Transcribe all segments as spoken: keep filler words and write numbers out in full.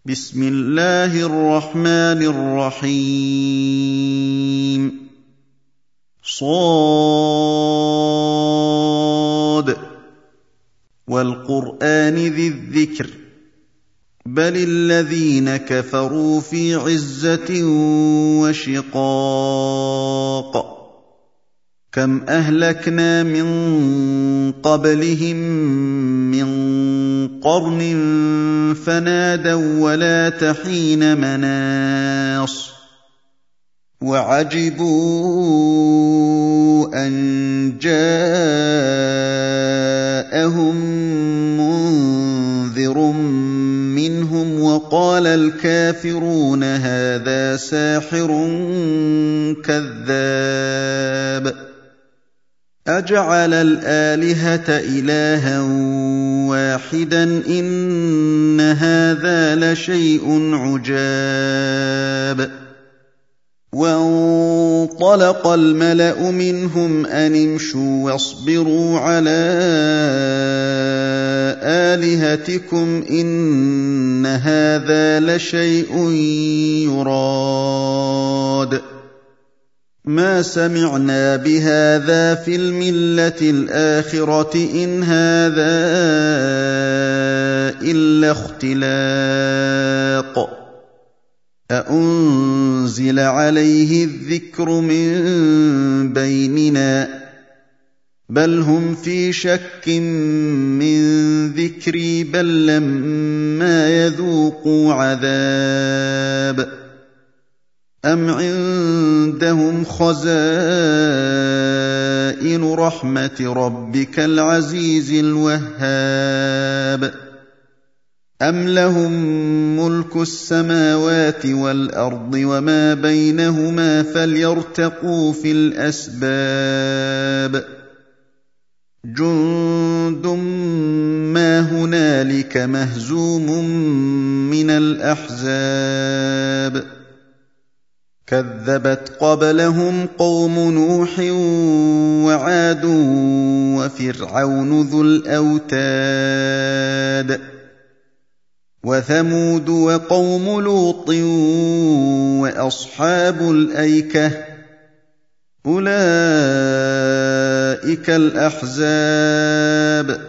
بسم الله الرحمن الرحيم صاد والقرآن ذي الذكر بل الذين كفروا في عزة وشقاق كم أهلكنا من قبلهم من قرن فنادوا ولا تحين مناص وعجبوا أن جاءهم منذر منهم وقال الكافرون هذا ساحر كذاب أجعل الآلهة إلها واحدا إن هذا لشيء عجاب وانطلق الملأ منهم أن امشوا واصبروا على آلهتكم إن هذا لشيء يراد ما سمعنا بهذا في الملة الآخرة إن هذا إلا اختلاق أأنزل عليه الذكر من بيننا بل هم في شك من ذكري بل لما يذوقوا عذاب أم عندهم خزائن رحمة ربك العزيز الوهاب أم لهم ملك السماوات والأرض وما بينهما فليرتقوا في الأسباب جند ما هنالك مهزوم من الأحزاب كذبت قبلهم قوم نوح وعاد وفرعون ذو الأوتاد وثمود وقوم لوط وأصحاب الأيكة أولئك الأحزاب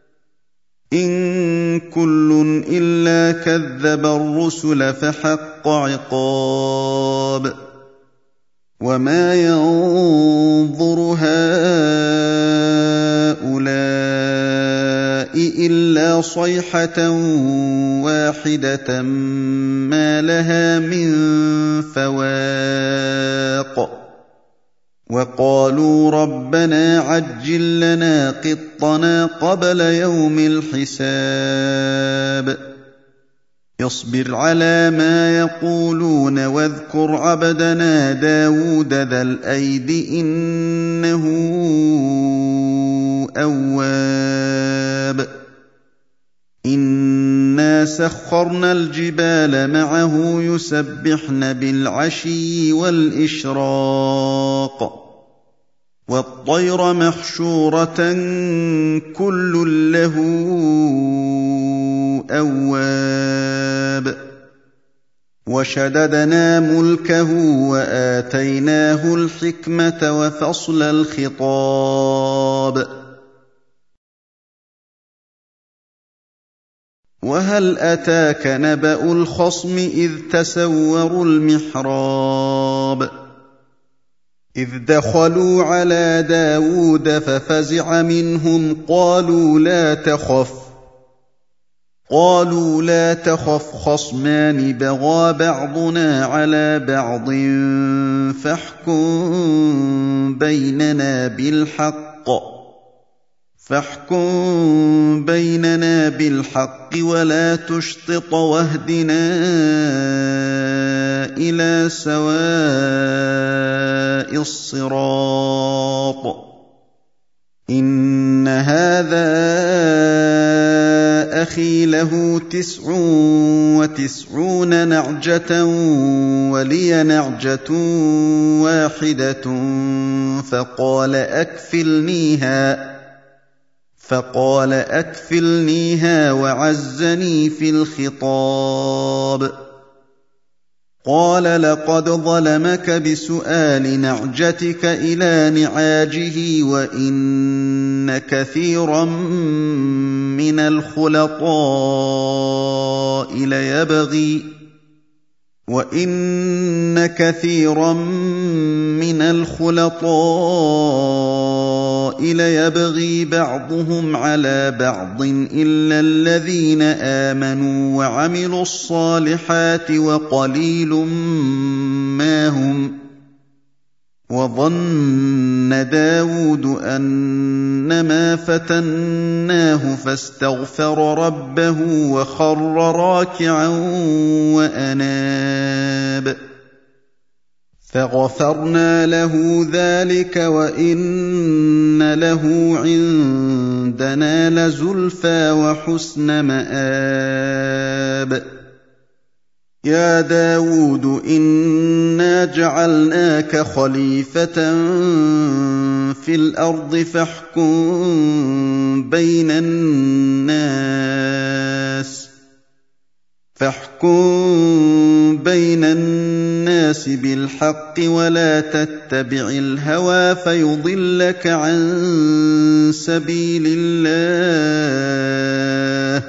إن كل إلا كذب الرسل فحق عقاب وما ينظر هؤلاء إلا صيحة واحدة ما لها من فواق وقالوا ربنا عجل لنا قطنا قبل يوم الحساب اصبر على ما يقولون واذكر عبدنا داود ذا الأيد إنه أواب إنا سخرنا الجبال معه يسبحن بالعشي والإشراق والطير محشورة كل له أواب وشددنا ملكه وآتيناه الحكمة وفصل الخطاب وهل أتاك نبأ الخصم إذ تسوروا المحراب إذ دخلوا على داود ففزع منهم قالوا لا تخف قالوا لا تخف خصمان بغى بعضنا على بعض فاحكم بيننا بالحق فاحكم بيننا بالحق ولا تشطط واهدنا إلى سواء الصراط إن هذا أخي له تسع وتسعون نعجة ولي نعجة واحدة فقال أكفلنيها فقال أكفلنيها وعزني في الخطاب. قال لقد ظلمك بسؤال نعجتك إلى نعاجه وإن كثيرا من الخلطاء ليبغي وَإِنَّ كَثِيرًا مِّنَ الْخُلَطَاءِ لَيَبْغِي بَعْضُهُمْ عَلَىٰ بَعْضٍ إِلَّا الَّذِينَ آمَنُوا وَعَمِلُوا الصَّالِحَاتِ وَقَلِيلٌ مَّا هُمْ ۗ وَظَنَّ دَاوُودُ أَنَّمَا فَتَنَّاهُ فَاسْتَغْفَرَ رَبَّهُ وَخَرَّ رَاكِعًا وَأَنَابَ فَغَفَرْنَا لَهُ ذَٰلِكَ وَإِنَّ لَهُ عِندَنَا لَزُلْفَىٰ وَحُسْنَ مَآبٍ. يَا دَاوُودُ إِنَّا جَعَلْنَاكَ خَلِيفَةً فِي الْأَرْضِ فَاحْكُم بَيْنَ النَّاسِ فاحكم بين الناس بالحق ولا تتبع الهوى فيضلك عن سبيل الله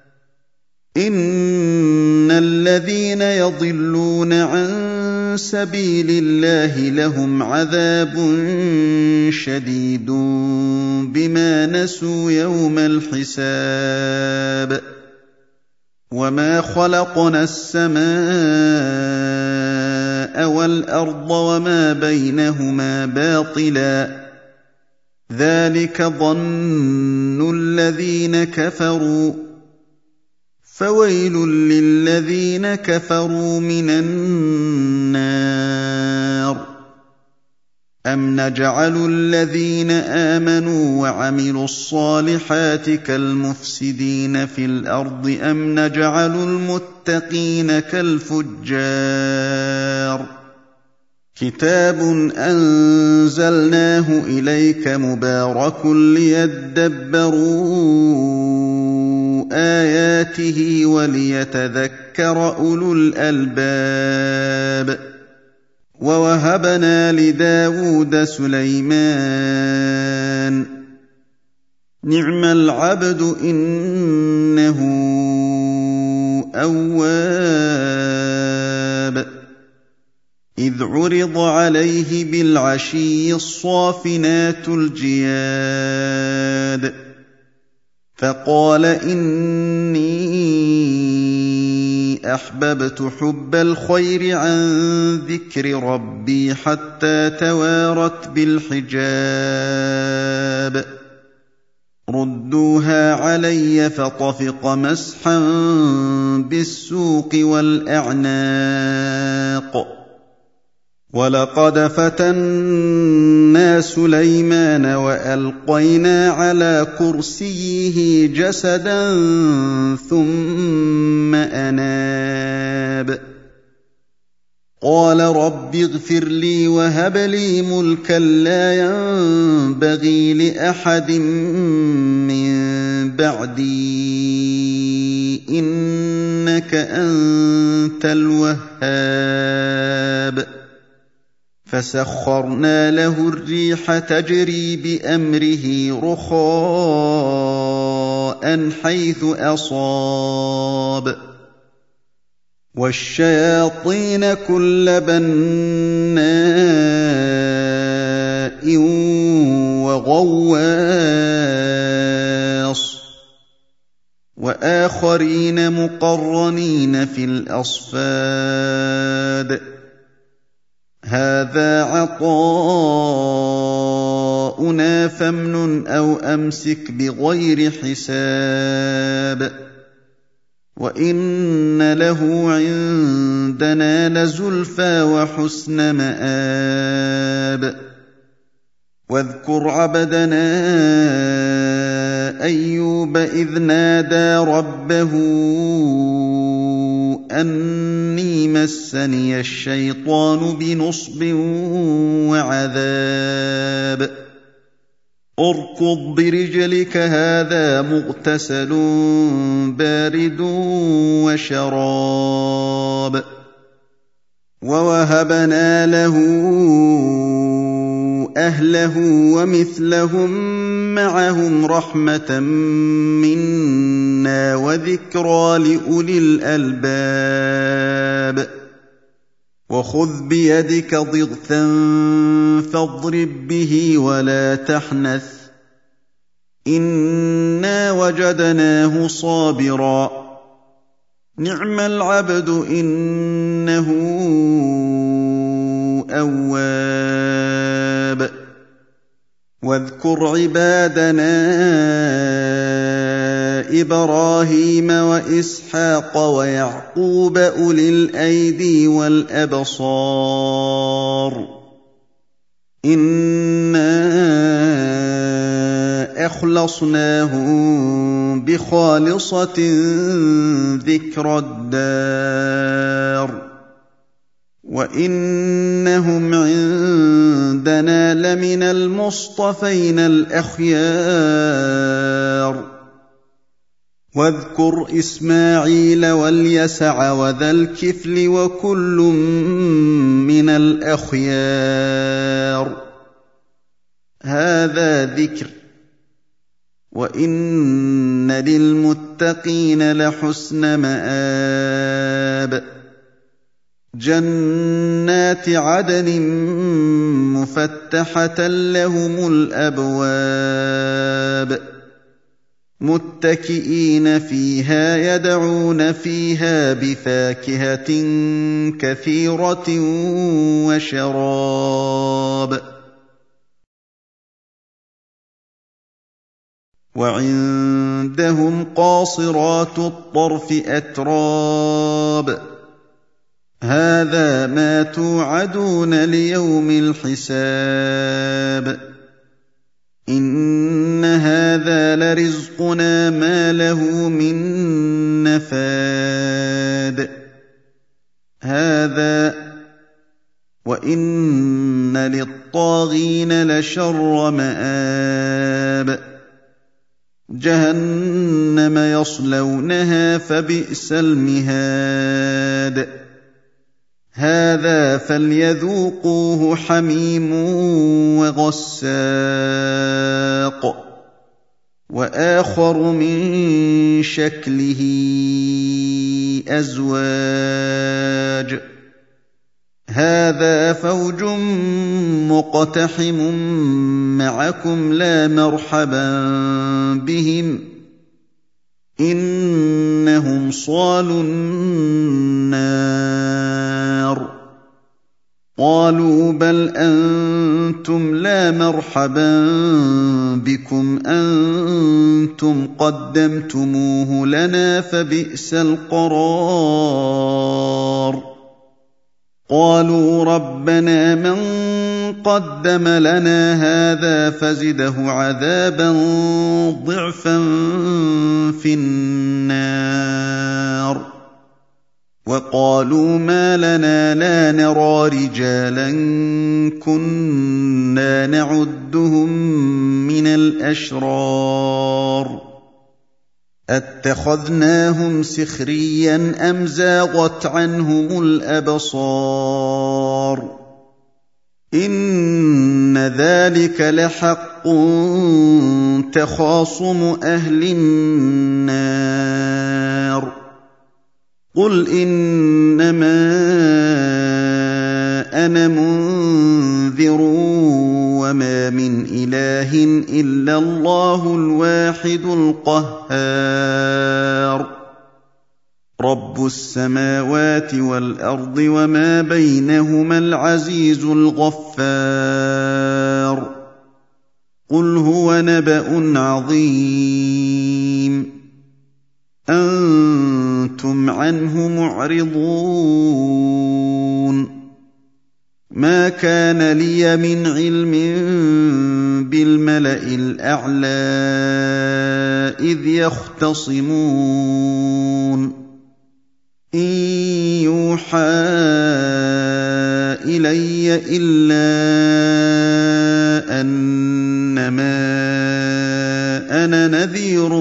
إن الذين يضلون عن سبيل الله لهم عذاب شديد بما نسوا يوم الحساب. وما خلقنا السماء والأرض وما بينهما باطلا ذلك ظن الذين كفروا فويل للذين كفروا من النار. أَمْ نَجْعَلُ الَّذِينَ آمَنُوا وَعَمِلُوا الصَّالِحَاتِ كَالْمُفْسِدِينَ فِي الْأَرْضِ أَمْ نَجْعَلُ الْمُتَّقِينَ كَالْفُجَّارِ. كِتَابٌ أَنزَلْنَاهُ إِلَيْكَ مُبَارَكٌ لِّيَدَّبَّرُوا آيَاتِهِ وَلِيَتَذَكَّرَ أُولُو الْأَلْبَابِ. وَوَهَبْنَا لِدَاوُودَ سُلَيْمَانَ نِعْمَ الْعَبْدُ إِنَّهُ أَوَّابٌ. إِذْ عُرِضَ عَلَيْهِ بِالْعَشِيِّ الصَّافِنَاتُ الْجِيَادُ فَقَالَ إِنِّي أَحْبَبْتُ حُبَّ الْخَيْرِ عَن ذِكْرِ رَبِّي حَتَّىٰ تَوَارَتْ بِالْحِجَابِ. رُدُّوهَا عَلَيَّ فَطَفِقَ مَسْحًا بِالسُّوقِ وَالْأَعْنَاقِ. وَلَقَدْ فَتَنَّا سُلَيْمَانَ وَأَلْقَيْنَا عَلَىٰ كُرْسِيِّهِ جَسَدًا ثُمَّ أَنَابَ قَالَ رَبِّ اغْفِرْ لِي وَهَبْ لِي مُلْكًا لَّا يَنبَغِي لِأَحَدٍ مِّن بَعْدِي إِنَّكَ أَنتَ الْوَهَّابُ. فَسَخَّرْنَا لَهُ الرِّيحَ تَجْرِي بِأَمْرِهِ رُخَاءً حَيْثُ أَصَابَ وَالشَّيَاطِينَ كُلَّ بَنَّاءٍ وَغَوَّاصٍ وَآخَرِينَ مُقَرَّنِينَ فِي الْأَصْفَادِ. هَٰذَا عَطَاؤُنَا فَامْنُنْ أَوْ أَمْسِكْ بِغَيْرِ حِسَابٍ. وَإِنَّ لَهُ عِندَنَا لَزُلْفَىٰ وَحُسْنَ مَآبٍ. وَاذْكُرْ عَبْدَنَا أَيُّوبَ إِذْ نَادَىٰ رَبَّهُ أَنِّي مَسَّنِيَ الشَّيْطَانُ بِنُصْبٍ وَعَذَابٍ. اركض برجلك هذا مغتسل بارد وشراب ووهبنا له أهله ومثلهم معهم رحمة منا وذكرى لأولي الألباب وخذ بيدك ضغثا فاضرب به ولا تحنث إنا وجدناه صابرا نعم العبد إنه أواب واذكر عبادنا إبراهيم وإسحاق ويعقوب أولي الأيدي والأبصار إنا أخلصناهم بخالصة ذكرى الدار وإنهم عندنا لمن المصطفين الأخيار واذكر إسماعيل واليسع وذا الكفل وكل من الأخيار هذا ذكر وإن للمتقين لحسن مآب جنات عدن مفتحة لهم الأبواب متكئين فيها يدعون فيها بفاكهة كثيرة وشراب وعندهم قاصرات الطرف أتراب هذا ما توعدون ليوم الحساب إن هذا لرزقنا ما له من نفاد هذا وإن للطاغين لشر مآب جهنم يصلونها فبئس المهاد هذا فليذوقوه حميم وغساق وآخر من شكله أزواج هذا فوج مقتحم معكم لا مرحبا بهم إنهم صالوا النار قالوا بل أنتم لا مرحبا بكم أنتم قدمتموه لنا فبئس القرار قالوا ربنا من قدم لنا هذا فزده عذابا ضعفا في النار وقالوا ما لنا لا نرى رجالا كنا نعدهم من الأشرار أتخذناهم سخريا أم زاغت عنهم الأبصار إن ذلك لحق تخاصم أهل النار قل إنما أنا منذر وما من إله إلا الله الواحد القهار رب السماوات والأرض وما بينهما العزيز الغفار قل هو نبأ عظيم أنتم عنه معرضون ما كان لي من علم بالملأ الأعلى إذ يختصمون إن يوحى إلي إلا أنما نَذِيرٌ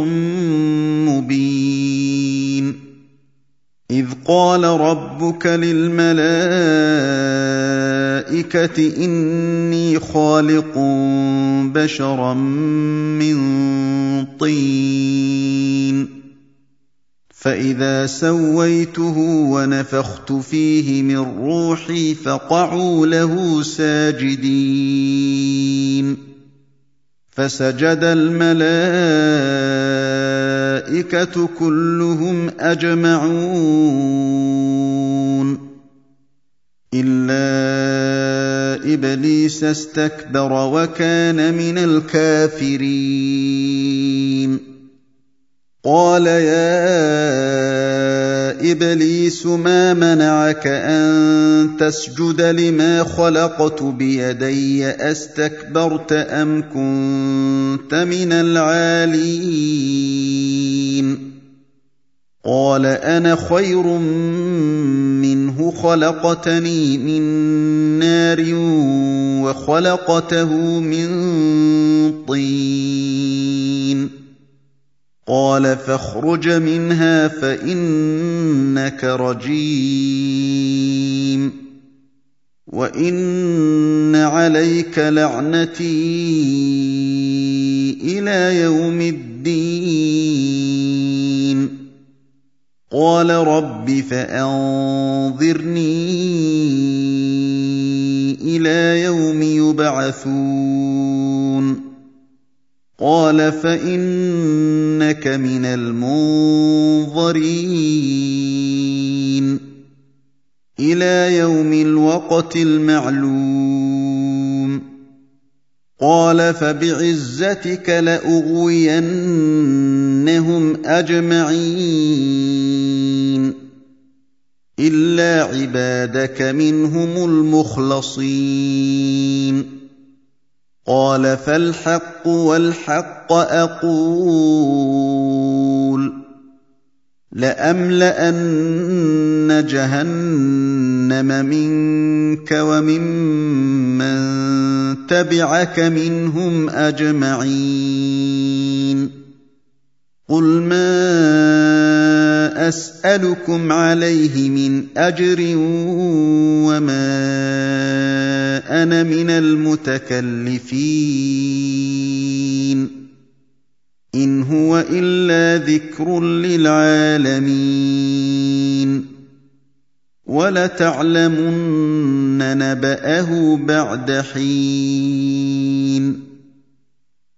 مُّبِينٌ إِذْ قَالَ رَبُّكَ لِلْمَلَائِكَةِ إِنِّي خَالِقٌ بَشَرًا مِّن طِينٍ فَإِذَا سَوَّيْتُهُ وَنَفَخْتُ فِيهِ مِن رُّوحِي فَقَعُوا لَهُ سَاجِدِينَ فَسَجَدَ الْمَلَائِكَةُ كُلُّهُمْ أَجْمَعُونَ إِلَّا إِبْلِيسَ اسْتَكْبَرَ وَكَانَ مِنَ الْكَافِرِينَ قَالَ يَا إِبْلِيسُ مَا مَنَعَكَ أَن تَسْجُدَ لِمَا خَلَقْتُ بِيَدَيَّ أَسْتَكْبَرْتَ أَمْ كُنتَ مِنَ الْعَالِينَ قَالَ أَنَا خَيْرٌ مِّنْهُ خَلَقْتَنِي مِن نَّارٍ وَخَلَقْتَهُ مِن طِينٍ قَالَ فَاخْرُجْ مِنْهَا فَإِنَّكَ رَجِيمٌ وَإِنَّ عَلَيْكَ لَعْنَتِي إِلَىٰ يَوْمِ الدِّينِ قَالَ رَبِّ فَأَنظِرْنِي إِلَىٰ يَوْمِ يُبْعَثُونَ قَالَ فَإِنَّكَ مِنَ الْمُنظَرِينَ إِلَىٰ يَوْمِ الْوَقْتِ الْمَعْلُومِ قَالَ فَبِعِزَّتِكَ لَأُغْوِيَنَّهُمْ أَجْمَعِينَ إِلَّا عِبَادَكَ مِنْهُمُ الْمُخْلَصِينَ قَالَ فَالْحَقُّ وَالْحَقَّ أَقُولُ لَأَمْلَأَنَّ جَهَنَّمَ مِنكَ وَمِمَّن تَبِعَكَ مِنْهُمْ أَجْمَعِينَ قُلْ مَا أَسْأَلُكُمْ عَلَيْهِ مِنْ أَجْرٍ وَمَا أَنَا مِنَ الْمُتَكَلِّفِينَ إِنْ هُوَ إِلَّا ذِكْرٌ لِّلْعَالَمِينَ وَلَتَعْلَمُنَّ نَبَأَهُ بَعْدَ حِينٍ